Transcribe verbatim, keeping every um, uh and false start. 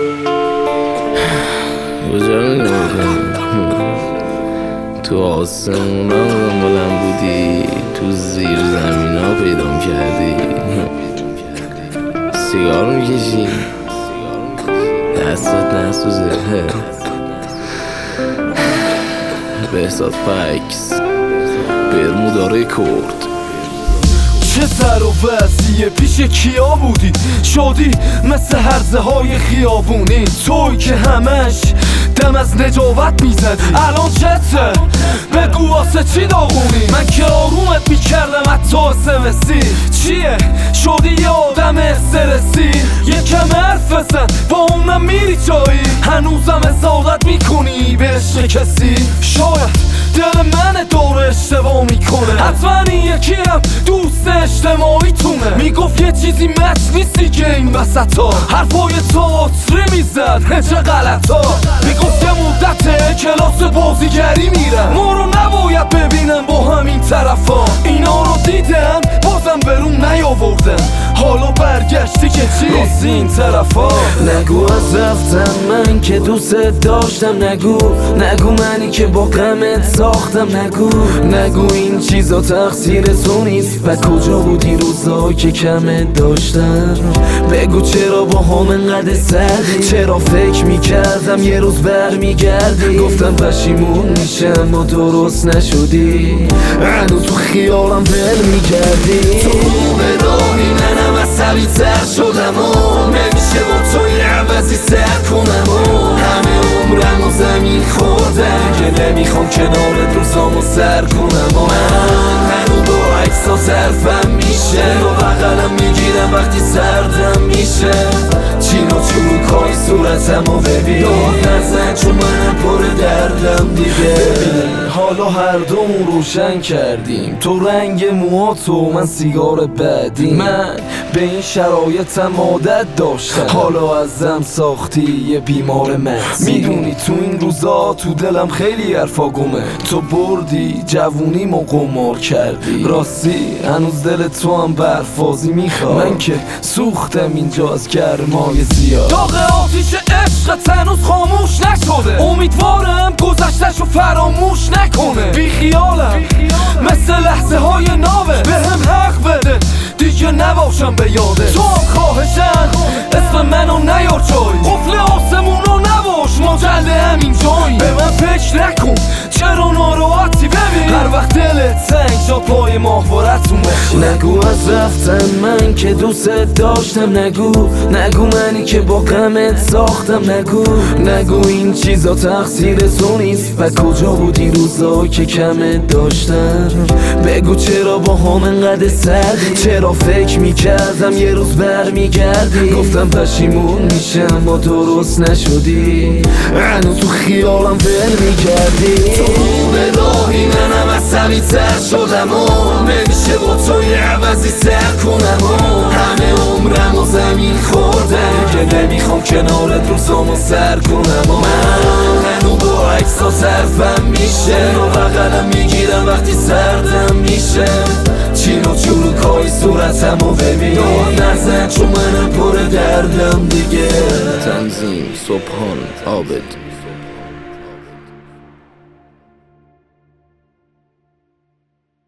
کجا رو نگاه کنی؟ تو آسمون ها بلند بودی، تو زیر زمین ها پیدام کردی. سیگار میکشی دستت نسوزه بهزاد پکس برمودا رکورد. چه سر و وضعیه پیش کیا بودی؟ شدی مثل هرزه های خیابونی، توی که همش دم از نجابت میزدی. الان چته؟ بگو واسه چی داغونی؟ من که آرومت میکردم حتی اسمسی. چیه؟ شدی یه آدم استرسی؟ یکم حرف بزن با اونم میری جایی؟ هنوزم حسادت میکنی به عشق کسی؟ شاید دل من داره اشتباه میکنه، حتما این یکی هم دوست اجتماعی تونه. میگفت یه چیزی مچ نیستی که این وسطا، حرفای تئاتری میزد چه غلطا. میگفت یه مدت کلاس بازیگری میرم، ما رو نباید ببینم با همین طرفا. اینا رو دیدم بازم برون نیاوردم، حالا برگشتی که چی؟ راست این طرفا. نگو از رفتم من که دوست داشتم، نگو نگو منی که با غمت ساختم، نگو نگو این چیزا تقصیر تو نیست. و کجا بودی روزا که کمت داشتم؟ بگو چرا با هم انقدر سردی؟ چرا فکر میکردم یه روز برمیگردی؟ گفتم پشیمون میشم و درست نشدی، هنوز تو خیالم ول میکردی. تو به راهی منم عصبی تر شدم و نمیشه با تو یه عوضی سر کنم و همه عمرم و زمین خوردم که نمیخوام کنارت روزامو سر کنم. و من هنو با عکسا صرفم میشه و بغلم میگیرم وقتی سردم میشه. چین و چروکای صورتمو ببین، داد نزن چون منم پر دردم دیگه. حالا هر دومون روشن کردیم، تو رنگ موهاتو من سیگار بعدی. من به این شرایطم عادت داشتم، حالا ازم ساختی یه بیمار مغزی. میدونی تو این روزا تو دلم خیلی حرفا گمه، تو بردی جوونیمو قمار کردی. راستی هنوز دل تو هم برفازی میخواد، من که سوختم اینجا از گرمای زیاد. داغ آتیش عشقت هنوز خاموش نشده، امیدوارم گذشتشو فراموش نکنه. بی خیالم مثل لحظه های ناوه، به هم حق بده دیگه نباشم به یاده. تو هم خواهشم اسم منو نیار جایی، قفل آسمونو نباش مجله همین جایی. به من فکر نکن چرا ناراحتی، ببین هر وقت دلت تنگ شد پای ماهوارتون بشین. نگو از رفتن من که دوست داشتم، نگو نگو منی که با غمت ساختم، نگو نگو این چیزا تقصیر تو نیست. و کجا بودی روزا که کمت داشتم؟ بگو چرا با هم انقدر سردی؟ چرا فکر میکردم یه روز برمیگردی؟ گفتم پشیمون میشم و درست نشدی، هنوز تو خیالم ول میکردی. تو به راهی منم عصبی تر شدم و نمیشه با تو یه عوضی سر کنم و همه عمرم و زمین خوردم که نمیخوام کنارت روزامو سر کنم. و من هنو با عکسا صرفم میشه و بغلم میگیرم وقتی سردم میشه. چین و چروکای صورتمو ببین، داد نزن چون منم پر دردم دیگه. تنظیم صبحان عابد.